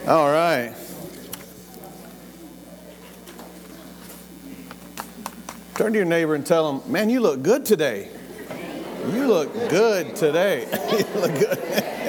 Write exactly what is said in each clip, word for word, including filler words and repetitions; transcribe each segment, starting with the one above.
All right. Turn to your neighbor and tell him, man, you look good today. You look good today. You look good.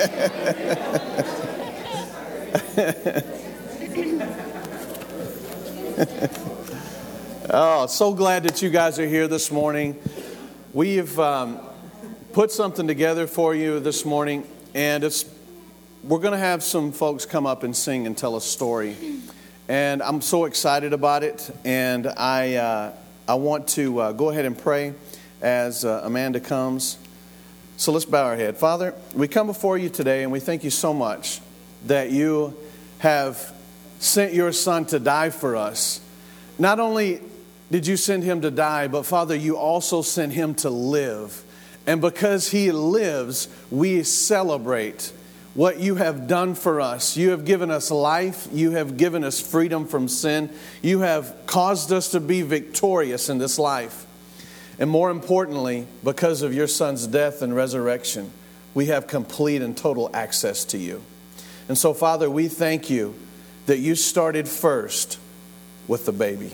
Oh, so glad that you guys are here this morning. We've um, put something together for you this morning, and it's we're going to have some folks come up and sing and tell a story. And I'm so excited about it, and I uh, I want to uh, go ahead and pray as uh, Amanda comes. So let's bow our head. Father, we come before you today, and we thank you so much that you have sent your Son to die for us. Not only did you send him to die, but Father, you also sent him to live. And because he lives, we celebrate what you have done for us. You have given us life. You have given us freedom from sin. You have caused us to be victorious in this life. And more importantly, because of your Son's death and resurrection, we have complete and total access to you. And so, Father, we thank you that you started first with the baby.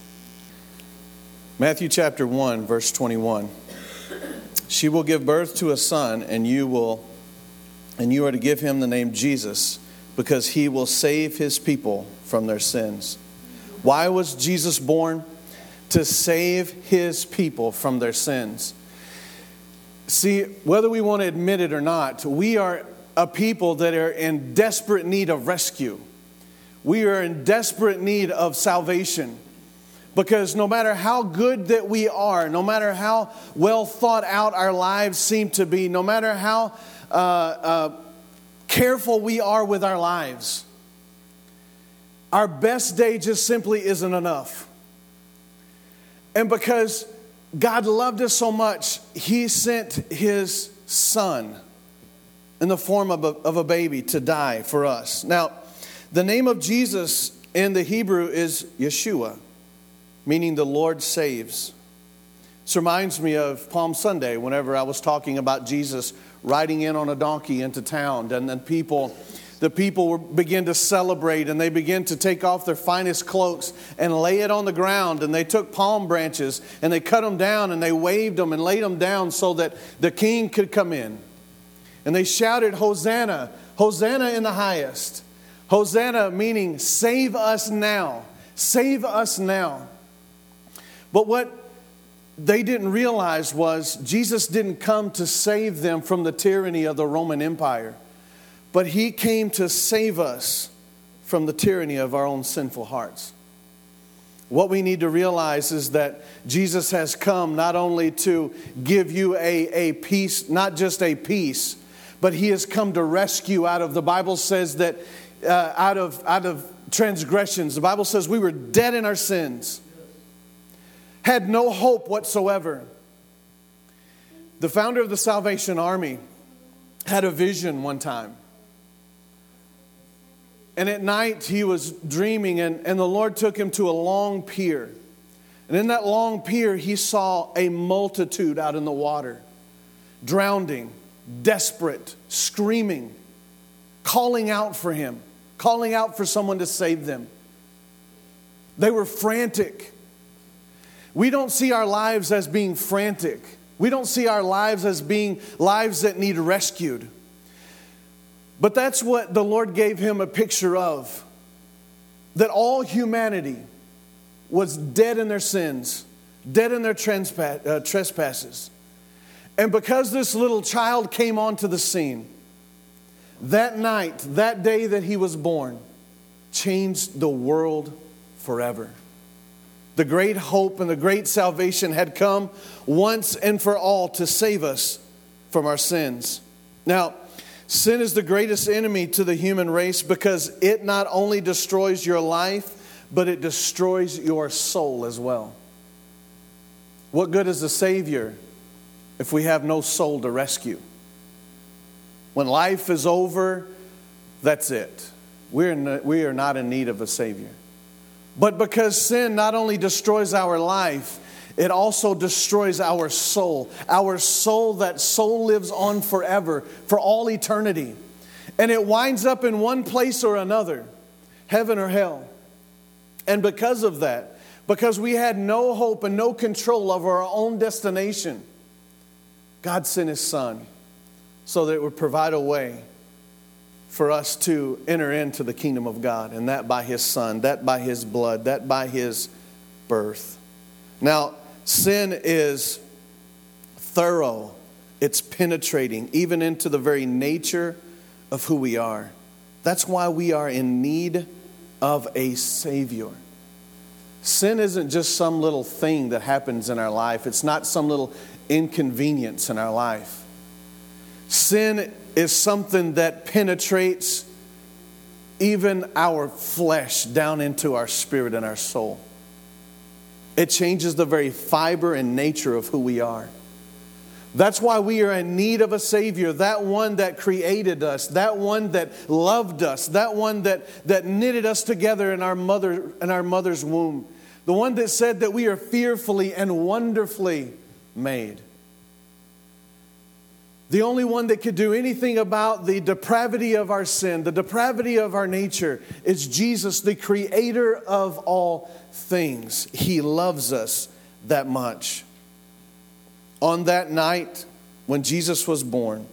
Matthew chapter one, verse twenty-one. She will give birth to a son, and you will And you are to give him the name Jesus, because he will save his people from their sins. Why was Jesus born? To save his people from their sins. See, whether we want to admit it or not, we are a people that are in desperate need of rescue. We are in desperate need of salvation. Because no matter how good that we are, no matter how well thought out our lives seem to be, no matter how Uh, uh, careful we are with our lives, our best day just simply isn't enough. And because God loved us so much, he sent his Son in the form of a, of a baby to die for us. Now, the name of Jesus in the Hebrew is Yeshua, meaning the Lord saves. This reminds me of Palm Sunday, whenever I was talking about Jesus riding in on a donkey into town, and then people, the people begin to celebrate, and they begin to take off their finest cloaks and lay it on the ground, and they took palm branches and they cut them down and they waved them and laid them down so that the king could come in. And they shouted, Hosanna, Hosanna in the highest. Hosanna meaning save us now, save us now. But what they didn't realize was Jesus didn't come to save them from the tyranny of the Roman Empire, but he came to save us from the tyranny of our own sinful hearts. What we need to realize is that Jesus has come not only to give you a, a peace, not just a peace, but he has come to rescue out of, the Bible says that uh, out of, out of transgressions. The Bible says we were dead in our sins, had no hope whatsoever. The founder of the Salvation Army had a vision one time. And at night he was dreaming, and, and the Lord took him to a long pier. And in that long pier he saw a multitude out in the water, drowning, desperate, screaming, calling out for him, calling out for someone to save them. They were frantic. We don't see our lives as being frantic. We don't see our lives as being lives that need rescued. But that's what the Lord gave him a picture of. That all humanity was dead in their sins, dead in their trespasses. And because this little child came onto the scene, that night, that day that he was born, changed the world forever. The great hope and the great salvation had come once and for all to save us from our sins. Now, sin is the greatest enemy to the human race because it not only destroys your life, but it destroys your soul as well. What good is a Savior if we have no soul to rescue? When life is over, that's it. We're in, we are not in need of a Savior. But because sin not only destroys our life, it also destroys our soul. Our soul, that soul lives on forever, for all eternity. And it winds up in one place or another, heaven or hell. And because of that, because we had no hope and no control over our own destination, God sent His Son so that it would provide a way for us to enter into the kingdom of God. And that by His Son, that by His blood, that by His birth. Now, sin is thorough. It's penetrating, even into the very nature of who we are. That's why we are in need of a Savior. Sin isn't just some little thing that happens in our life. It's not some little inconvenience in our life. Sin is something that penetrates even our flesh down into our spirit and our soul. It changes the very fiber and nature of who we are. That's why we are in need of a Savior, that one that created us, that one that loved us, that one that, that knitted us together in our mother in our mother's womb, the one that said that we are fearfully and wonderfully made. The only one that could do anything about the depravity of our sin, the depravity of our nature, is Jesus, the creator of all things. He loves us that much. On that night when Jesus was born,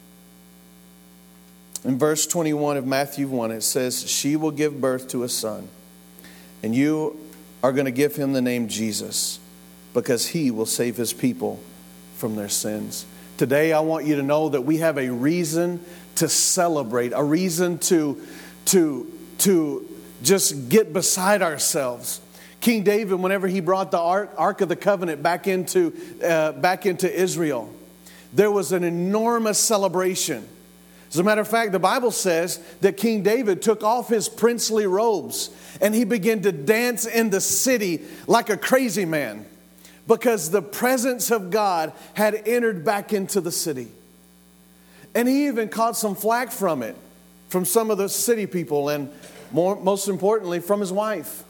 in verse twenty-one of Matthew one, it says, "She will give birth to a son, and you are going to give him the name Jesus, because he will save his people from their sins." Today, I want you to know that we have a reason to celebrate, a reason to, to, to just get beside ourselves. King David, whenever he brought the Ark, Ark of the Covenant back into, uh, back into Israel, there was an enormous celebration. As a matter of fact, the Bible says that King David took off his princely robes and he began to dance in the city like a crazy man, because the presence of God had entered back into the city. And he even caught some flack from it, from some of the city people, and more, most importantly, from his wife.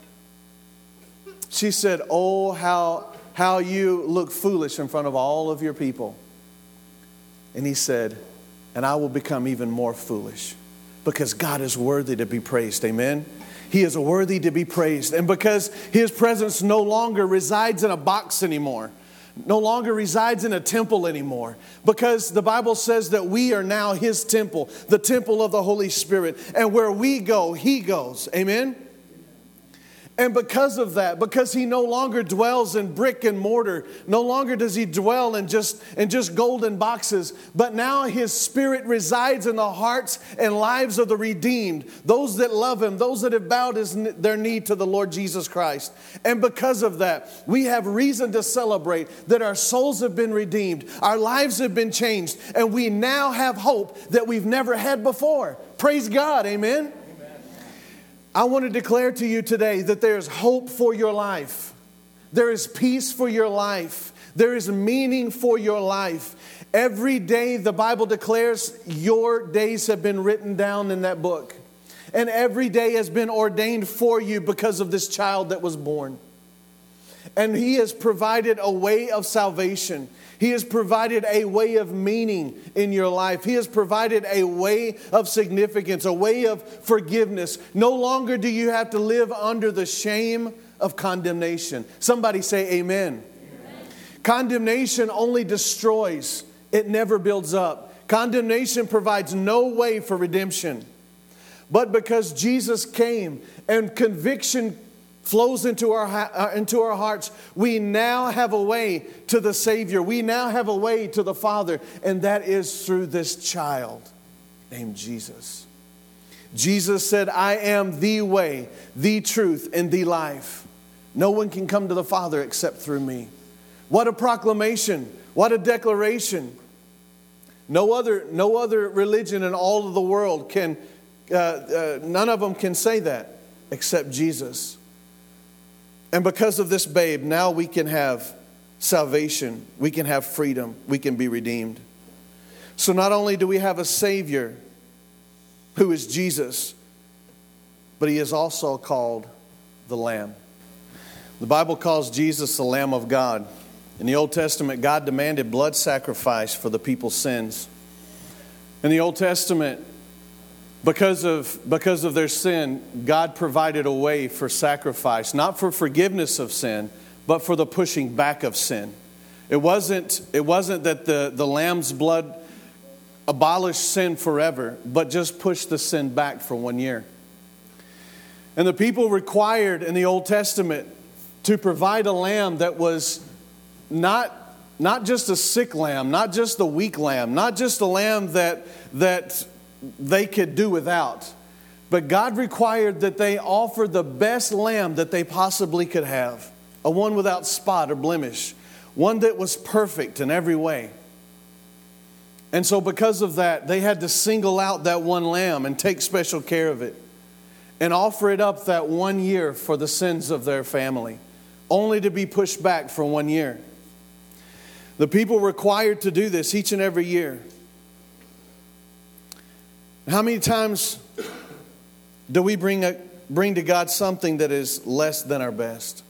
She said, "Oh, how, how you look foolish in front of all of your people." And he said, "And I will become even more foolish, because God is worthy to be praised." Amen. He is worthy to be praised. And because His presence no longer resides in a box anymore, no longer resides in a temple anymore, because the Bible says that we are now His temple, the temple of the Holy Spirit. And where we go, He goes. Amen. And because of that, because He no longer dwells in brick and mortar, no longer does He dwell in just, in just golden boxes, but now His Spirit resides in the hearts and lives of the redeemed, those that love Him, those that have bowed his, their knee to the Lord Jesus Christ. And because of that, we have reason to celebrate that our souls have been redeemed, our lives have been changed, and we now have hope that we've never had before. Praise God, amen? I want to declare to you today that there is hope for your life. There is peace for your life. There is meaning for your life. Every day, the Bible declares, your days have been written down in that book. And every day has been ordained for you because of this child that was born. And He has provided a way of salvation. He has provided a way of meaning in your life. He has provided a way of significance, a way of forgiveness. No longer do you have to live under the shame of condemnation. Somebody say amen. Amen. Condemnation only destroys. It never builds up. Condemnation provides no way for redemption. But because Jesus came and conviction flows into our, uh, into our hearts, we now have a way to the Savior. We now have a way to the Father, and that is through this child named Jesus. Jesus said, "I am the way, the truth, and the life. No one can come to the Father except through me." What a proclamation. What a declaration. No other, no other religion in all of the world can, uh, uh, none of them can say that except Jesus. And because of this babe, now we can have salvation. We can have freedom. We can be redeemed. So not only do we have a Savior who is Jesus, but He is also called the Lamb. The Bible calls Jesus the Lamb of God. In the Old Testament, God demanded blood sacrifice for the people's sins. In the Old Testament, Because of, because of their sin, God provided a way for sacrifice, not for forgiveness of sin, but for the pushing back of sin. It wasn't, it wasn't that the, the lamb's blood abolished sin forever, but just pushed the sin back for one year. And the people required in the Old Testament to provide a lamb that was not, not just a sick lamb, not just a weak lamb, not just a lamb that, that they could do without. But God required that they offer the best lamb that they possibly could have. A one without spot or blemish. One that was perfect in every way. And so because of that, they had to single out that one lamb and take special care of it. And offer it up that one year for the sins of their family. Only to be pushed back for one year. The people were required to do this each and every year. How many times do we bring, a, bring to God something that is less than our best?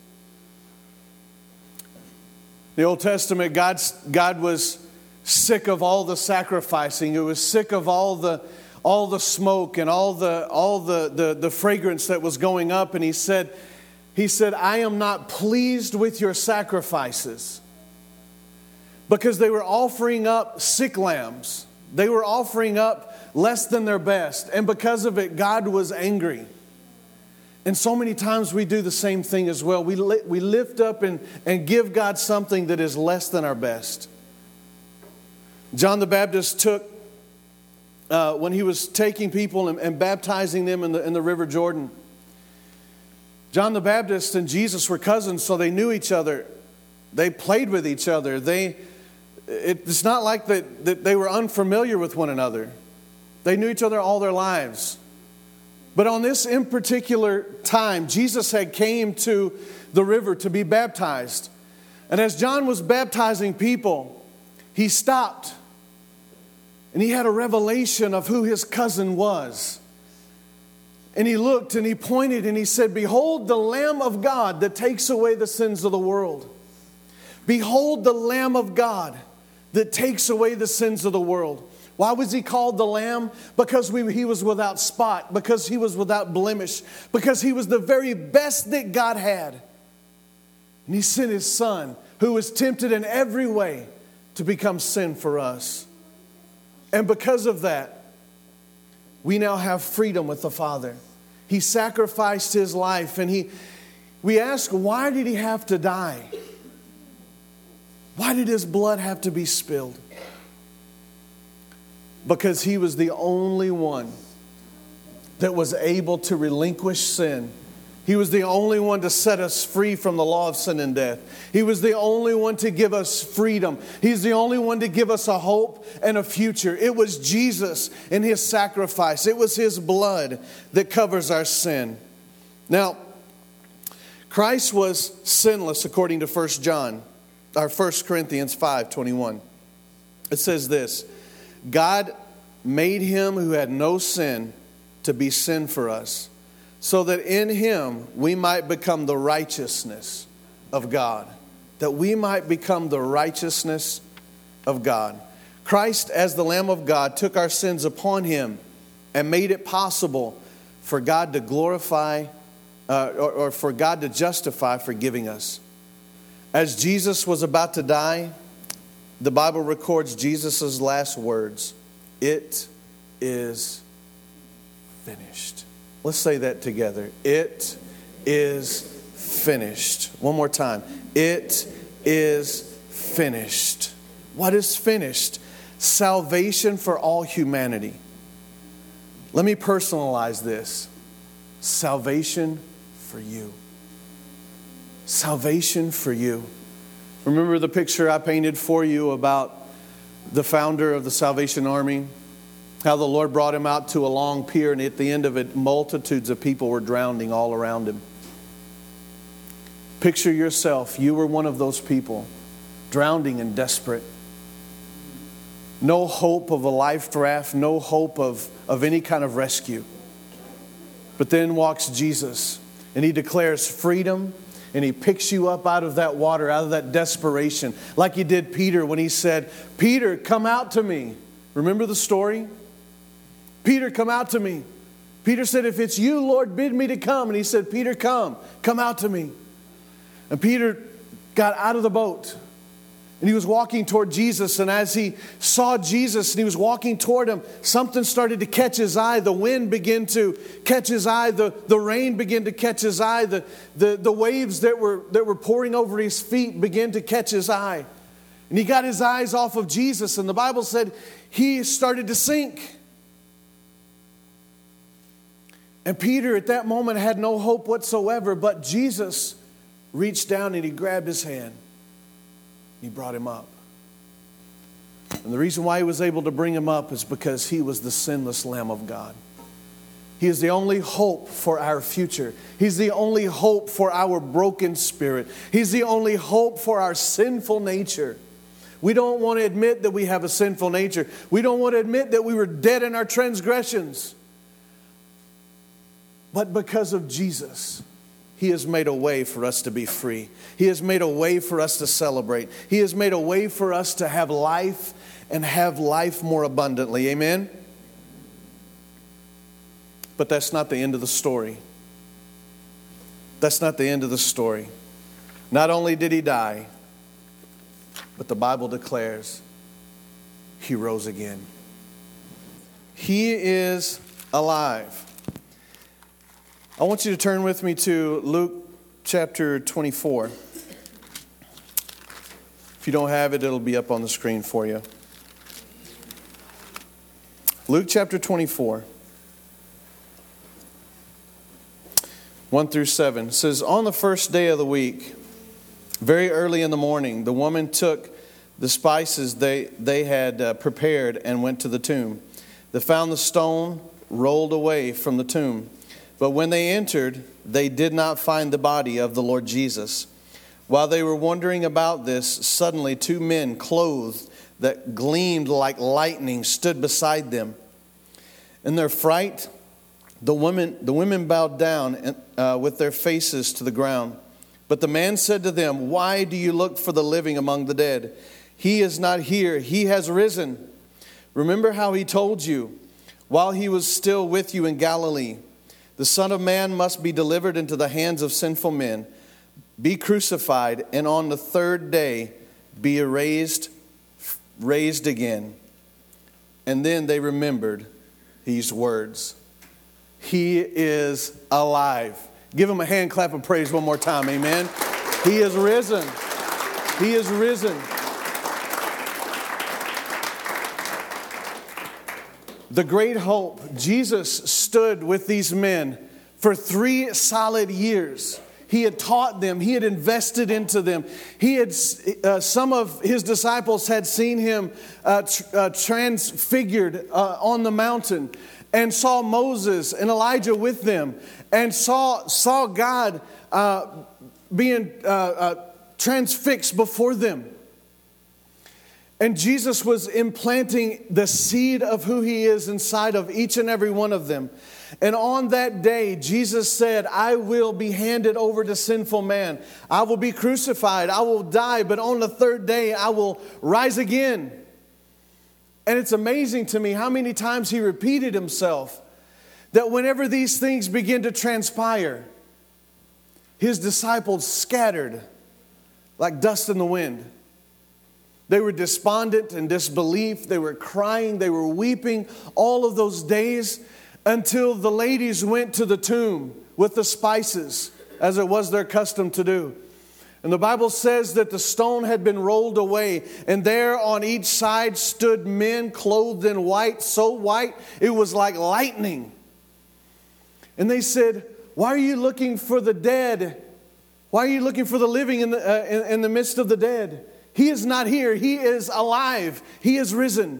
The Old Testament, God's, God was sick of all the sacrificing. He was sick of all the, all the smoke and all, the, all the, the, the fragrance that was going up. And he said, he said, I am not pleased with your sacrifices. Because they were offering up sick lambs. They were offering up less than their best. And because of it, God was angry. And so many times we do the same thing as well. We, li- we lift up and, and give God something that is less than our best. John the Baptist took, uh, when he was taking people and, and baptizing them in the, in the River Jordan. John the Baptist and Jesus were cousins, so they knew each other. They played with each other. They, it, it's not like that, that they were unfamiliar with one another. They knew each other all their lives. But on this in particular time, Jesus had came to the river to be baptized. And as John was baptizing people, he stopped. And he had a revelation of who his cousin was. And he looked and he pointed and he said, behold the Lamb of God that takes away the sins of the world. Behold the Lamb of God that takes away the sins of the world. Why was he called the Lamb? Because we, he was without spot. Because he was without blemish. Because he was the very best that God had. And he sent his Son, who was tempted in every way, to become sin for us. And because of that, we now have freedom with the Father. He sacrificed his life. And he, we ask, why did he have to die? Why did his blood have to be spilled? Because he was the only one that was able to relinquish sin. He was the only one to set us free from the law of sin and death. He was the only one to give us freedom. He's the only one to give us a hope and a future. It was Jesus and his sacrifice. It was his blood that covers our sin. Now, Christ was sinless according to First John, or First Corinthians five twenty-one. It says this, God made him who had no sin to be sin for us, so that in him we might become the righteousness of God. That we might become the righteousness of God. Christ, as the Lamb of God, took our sins upon him and made it possible for God to glorify, uh, or, or for God to justify forgiving us. As Jesus was about to die, the Bible records Jesus' last words. It is finished. Let's say that together. It is finished. One more time. It is finished. What is finished? Salvation for all humanity. Let me personalize this. Salvation for you. Salvation for you. Remember the picture I painted for you about the founder of the Salvation Army? How the Lord brought him out to a long pier, and at the end of it, multitudes of people were drowning all around him. Picture yourself, you were one of those people, drowning and desperate. No hope of a life raft, no hope of, of any kind of rescue. But then walks Jesus, and he declares freedom. And he picks you up out of that water, out of that desperation. Like he did Peter when he said, Peter, come out to me. Remember the story? Peter, come out to me. Peter said, if it's you, Lord, bid me to come. And he said, Peter, come. Come out to me. And Peter got out of the boat. And he was walking toward Jesus. And as he saw Jesus and he was walking toward him, something started to catch his eye. The wind began to catch his eye. The, the rain began to catch his eye. The, the, the waves that were, that were pouring over his feet began to catch his eye. And he got his eyes off of Jesus. And the Bible said he started to sink. And Peter at that moment had no hope whatsoever. But Jesus reached down and he grabbed his hand. He brought him up. And the reason why he was able to bring him up is because he was the sinless Lamb of God. He is the only hope for our future. He's the only hope for our broken spirit. He's the only hope for our sinful nature. We don't want to admit that we have a sinful nature. We don't want to admit that we were dead in our transgressions. But because of Jesus, He has made a way for us to be free. He has made a way for us to celebrate. He has made a way for us to have life and have life more abundantly. Amen? But that's not the end of the story. That's not the end of the story. Not only did He die, but the Bible declares He rose again. He is alive. I want you to turn with me to Luke chapter twenty-four. If you don't have it, it'll be up on the screen for you. Luke chapter twenty-four. one through seven says, on the first day of the week, very early in the morning, the woman took the spices they, they had uh, prepared and went to the tomb. They found the stone rolled away from the tomb. But when they entered, they did not find the body of the Lord Jesus. While they were wondering about this, suddenly two men clothed that gleamed like lightning stood beside them. In their fright, the women, the women bowed down uh, with their faces to the ground. But the man said to them, why do you look for the living among the dead? He is not here. He has risen. Remember how He told you while He was still with you in Galilee. The Son of Man must be delivered into the hands of sinful men, be crucified, and on the third day be raised, raised again. And then they remembered these words. He is alive. Give Him a hand clap of praise one more time. Amen. He is risen. He is risen. The great hope. Jesus stood with these men for three solid years. He had taught them. He had invested into them. He had uh, some of His disciples had seen Him uh, tr- uh, transfigured uh, on the mountain, and saw Moses and Elijah with them, and saw saw God uh, being uh, uh, transfixed before them. And Jesus was implanting the seed of who He is inside of each and every one of them. And on that day, Jesus said, I will be handed over to sinful man. I will be crucified. I will die. But on the third day, I will rise again. And it's amazing to me how many times He repeated Himself. That whenever these things begin to transpire, His disciples scattered like dust in the wind. They were despondent and disbelief. They were crying. They were weeping all of those days until the ladies went to the tomb with the spices, as it was their custom to do. And the Bible says that the stone had been rolled away, and there on each side stood men clothed in white, so white it was like lightning. And they said, why are you looking for the dead? Why are you looking for the living in the, uh, in, in the midst of the dead? He is not here. He is alive. He is risen.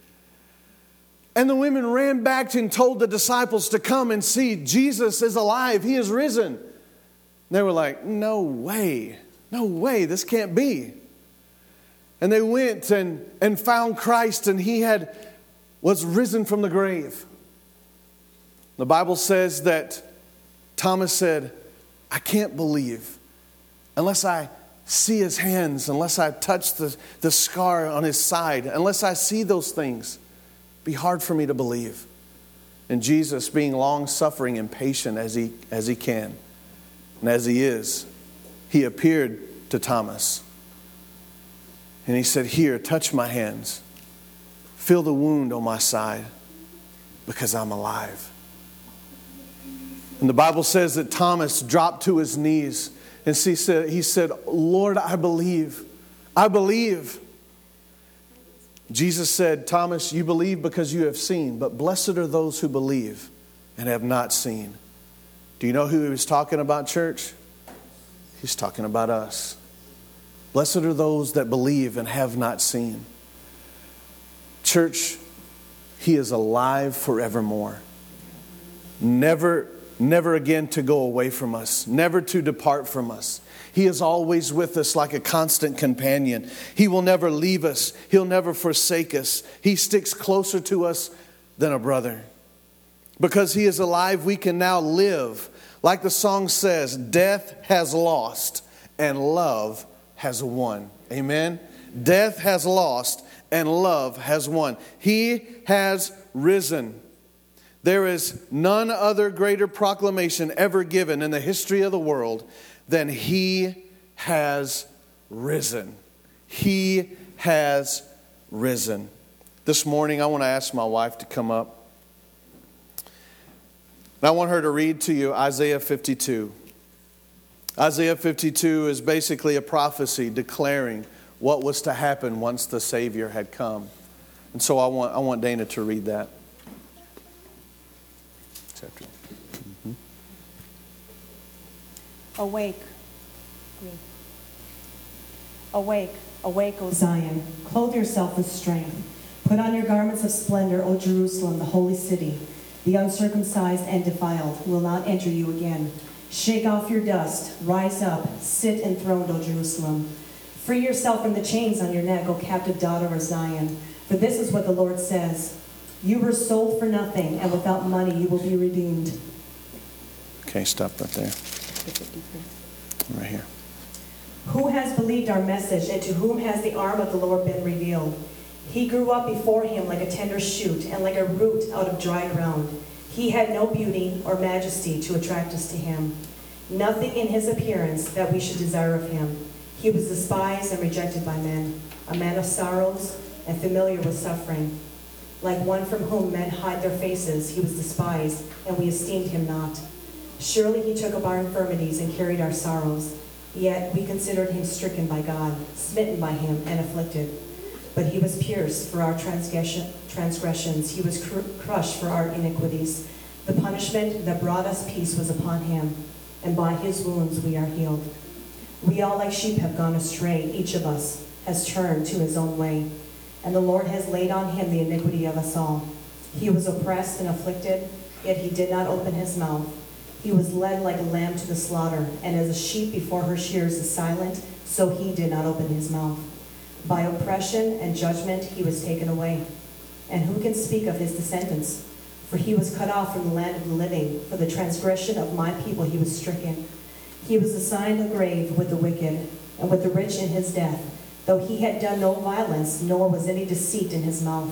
And the women ran back and told the disciples to come and see. Jesus is alive. He is risen. And they were like, no way. No way. This can't be. And they went and, and found Christ, and He had was risen from the grave. The Bible says that Thomas said, I can't believe unless I see His hands, unless I touch the, the scar on His side, unless I see those things. Be hard for me to believe. And Jesus, being long-suffering and patient as he, as he can, and as he is, he appeared to Thomas. And he said, "Here, touch my hands. Feel the wound on my side, because I'm alive." And the Bible says that Thomas dropped to his knees and he said, he said, "Lord, I believe. I believe." Jesus said, "Thomas, you believe because you have seen, but blessed are those who believe and have not seen." Do you know who he was talking about, church? He's talking about us. Blessed are those that believe and have not seen. Church, he is alive forevermore. Never, never again to go away from us. Never to depart from us. He is always with us like a constant companion. He will never leave us. He'll never forsake us. He sticks closer to us than a brother. Because he is alive, we can now live. Like the song says, death has lost and love has won. Amen? Death has lost and love has won. He has risen. There is none other greater proclamation ever given in the history of the world than he has risen. He has risen. This morning, I want to ask my wife to come up. And I want her to read to you Isaiah fifty-two. Isaiah fifty-two is basically a prophecy declaring what was to happen once the Savior had come. And so I want, I want Dana to read that. Mm-hmm. Awake. Awake, awake, O Zion. Clothe yourself with strength. Put on your garments of splendor, O Jerusalem, the holy city. The uncircumcised and defiled will not enter you again. Shake off your dust. Rise up. Sit enthroned, O Jerusalem. Free yourself from the chains on your neck, O captive daughter of Zion. For this is what the Lord says. You were sold for nothing, and without money you will be redeemed. Okay, stop right there. Right here. Who has believed our message, and to whom has the arm of the Lord been revealed? He grew up before him like a tender shoot, and like a root out of dry ground. He had no beauty or majesty to attract us to him. Nothing in his appearance that we should desire of him. He was despised and rejected by men, a man of sorrows and familiar with suffering. Like one from whom men hide their faces, he was despised, and we esteemed him not. Surely he took up our infirmities and carried our sorrows. Yet we considered him stricken by God, smitten by him, and afflicted. But he was pierced for our transgression, transgressions. He was cr- crushed for our iniquities. The punishment that brought us peace was upon him, and by his wounds we are healed. We all like sheep have gone astray. Each of us has turned to his own way. And the Lord has laid on him the iniquity of us all. He was oppressed and afflicted, yet he did not open his mouth. He was led like a lamb to the slaughter, and as a sheep before her shears is silent, so he did not open his mouth. By oppression and judgment he was taken away. And who can speak of his descendants? For he was cut off from the land of the living. For the transgression of my people he was stricken. He was assigned a grave with the wicked, and with the rich in his death, though he had done no violence, nor was any deceit in his mouth.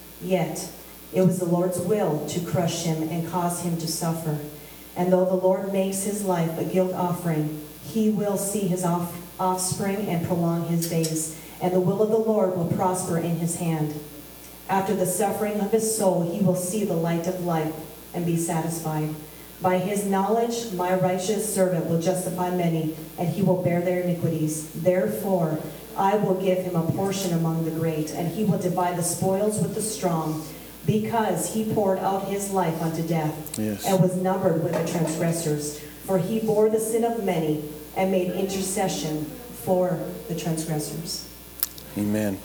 Yet it was the Lord's will to crush him and cause him to suffer. And though the Lord makes his life a guilt offering, he will see his off- offspring and prolong his days. And the will of the Lord will prosper in his hand. After the suffering of his soul, he will see the light of life and be satisfied. By his knowledge, my righteous servant will justify many, and he will bear their iniquities. Therefore, I will give him a portion among the great, and he will divide the spoils with the strong, because he poured out his life unto death, yes, and was numbered with the transgressors. For he bore the sin of many, and made intercession for the transgressors. Amen.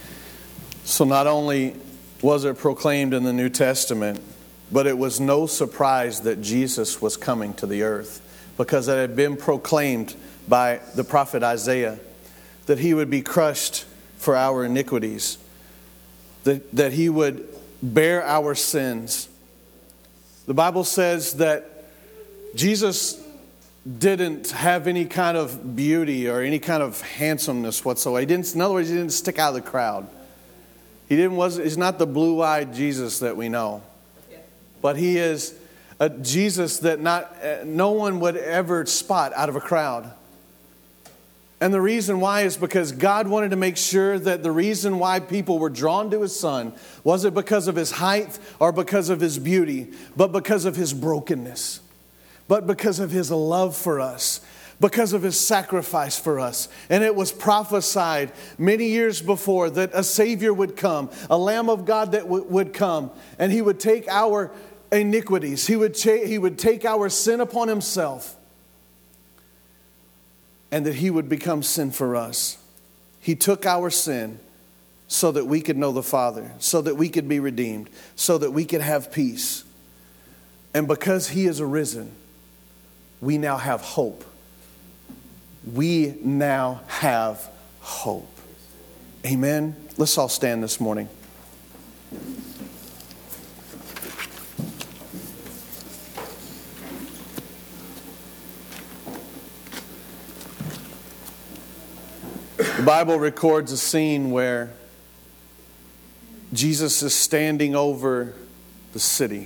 So not only was it proclaimed in the New Testament, but it was no surprise that Jesus was coming to the earth, because it had been proclaimed by the prophet Isaiah that he would be crushed for our iniquities, that, that he would bear our sins. The Bible says that Jesus didn't have any kind of beauty or any kind of handsomeness whatsoever. He didn't, in other words, he didn't stick out of the crowd. He didn't was he's not the blue-eyed Jesus that we know. but he is a Jesus that not uh, no one would ever spot out of a crowd. And the reason why is because God wanted to make sure that the reason why people were drawn to his son wasn't because of his height or because of his beauty, but because of his brokenness, but because of his love for us, because of his sacrifice for us. And it was prophesied many years before that a Savior would come, a Lamb of God that w- would come, and he would take our iniquities. He would, cha- he would take our sin upon himself, and that he would become sin for us. He took our sin so that we could know the Father, so that we could be redeemed, so that we could have peace. And because he is arisen, we now have hope. We now have hope. Amen. Let's all stand this morning. The Bible records a scene where Jesus is standing over the city.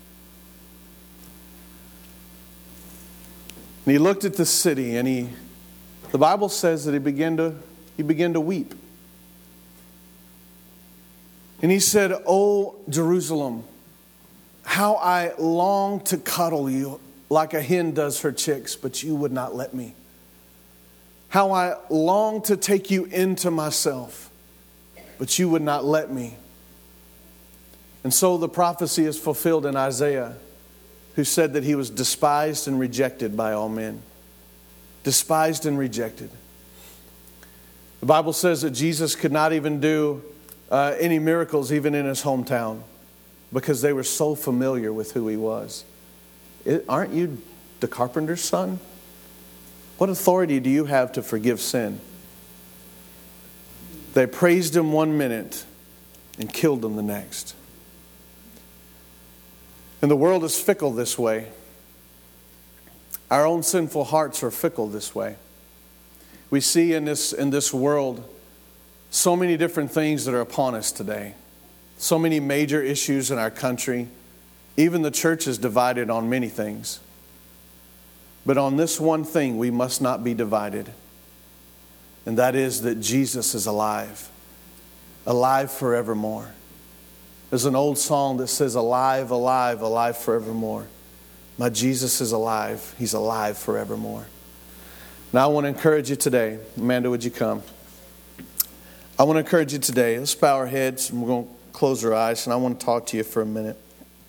And he looked at the city, and he, the Bible says that he began to, he began to weep. And he said, "O Jerusalem, how I long to cuddle you like a hen does her chicks, but you would not let me. How I long to take you into myself, but you would not let me." And so the prophecy is fulfilled in Isaiah, who said that he was despised and rejected by all men. Despised and rejected. The Bible says that Jesus could not even do uh, any miracles even in his hometown because they were so familiar with who he was. It, aren't you the carpenter's son? What authority do you have to forgive sin? They praised him one minute and killed him the next. And the world is fickle this way. Our own sinful hearts are fickle this way. We see in this, in this world so many different things that are upon us today. So many major issues in our country. Even the church is divided on many things. But on this one thing, we must not be divided. And that is that Jesus is alive. Alive forevermore. There's an old song that says, "Alive, alive, alive forevermore. My Jesus is alive. He's alive forevermore." Now I want to encourage you today. Amanda, would you come? I want to encourage you today. Let's bow our heads and we're going to close our eyes. And I want to talk to you for a minute.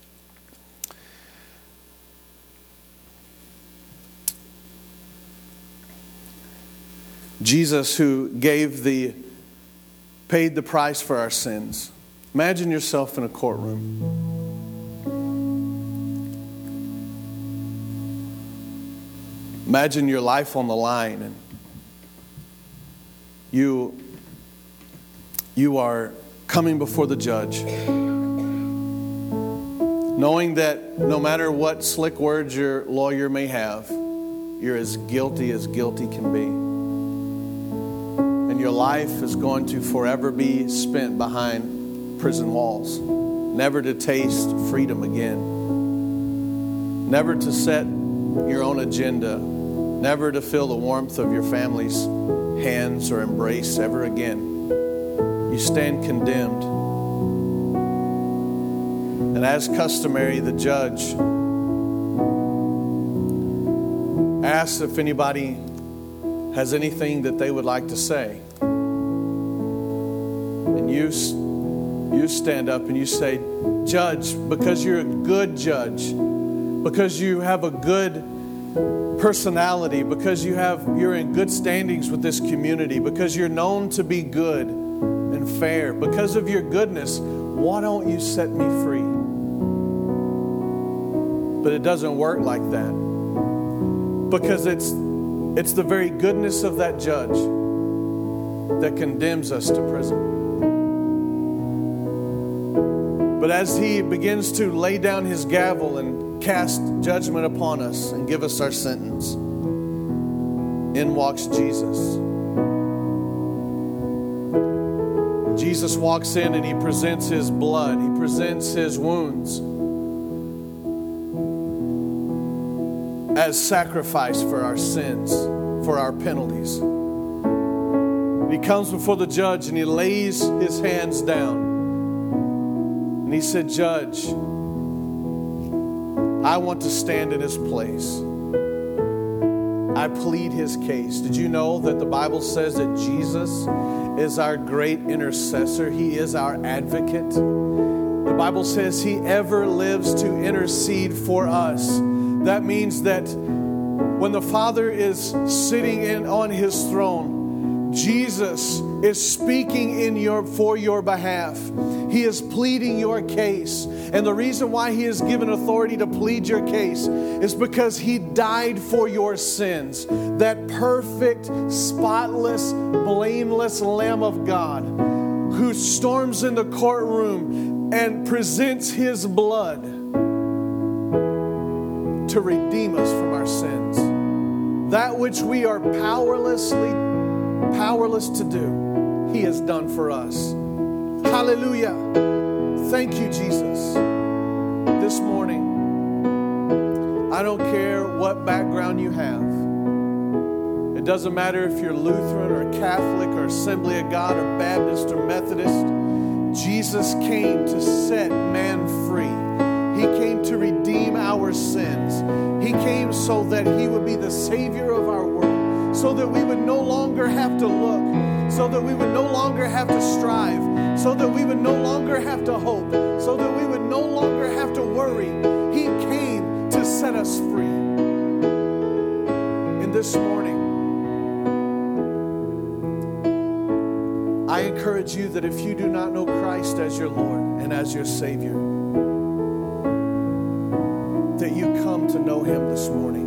Jesus, who gave the, paid the price for our sins. Imagine yourself in a courtroom. Imagine your life on the line, and you, you are coming before the judge, knowing that no matter what slick words your lawyer may have, you're as guilty as guilty can be. And your life is going to forever be spent behind prison walls, never to taste freedom again, never to set your own agenda, never to feel the warmth of your family's hands or embrace ever again. You stand condemned. And as customary, the judge asks if anybody has anything that they would like to say. And you You stand up and you say, "Judge, because you're a good judge, because you have a good personality, because you have, you're in good standings with this community, because you're known to be good and fair, because of your goodness, why don't you set me free?" But it doesn't work like that, because it's it's the very goodness of that judge that condemns us to prison. But as he begins to lay down his gavel and cast judgment upon us and give us our sentence, in walks Jesus. Jesus walks in and he presents his blood. He presents his wounds. as sacrifice for our sins, for our penalties. He comes before the judge and he lays his hands down. And he said, Judge, I want to stand in his place. I plead his case. Did you know that the Bible says that Jesus is our great intercessor? He is our advocate. The Bible says he ever lives to intercede for us. That means that when the Father is sitting in on his throne, Jesus is speaking in your for your behalf. He is pleading your case. And the reason why he is given authority to plead your case is because he died for your sins. That perfect, spotless, blameless Lamb of God who storms in the courtroom and presents his blood to redeem us from our sins. That which we are powerlessly powerless to do, he has done for us. Hallelujah. Thank you, Jesus. This morning, I don't care what background you have. It doesn't matter if you're Lutheran or Catholic or Assembly of God or Baptist or Methodist. Jesus came to set man free. He came to redeem our sins. He came so that he would be the Savior of our world, so that we would no longer have to look, so that we would no longer have to strive, so that we would no longer have to hope, so that we would no longer have to worry. He came to set us free. And this morning, I encourage you that if you do not know Christ as your Lord and as your Savior, that you come to know him this morning.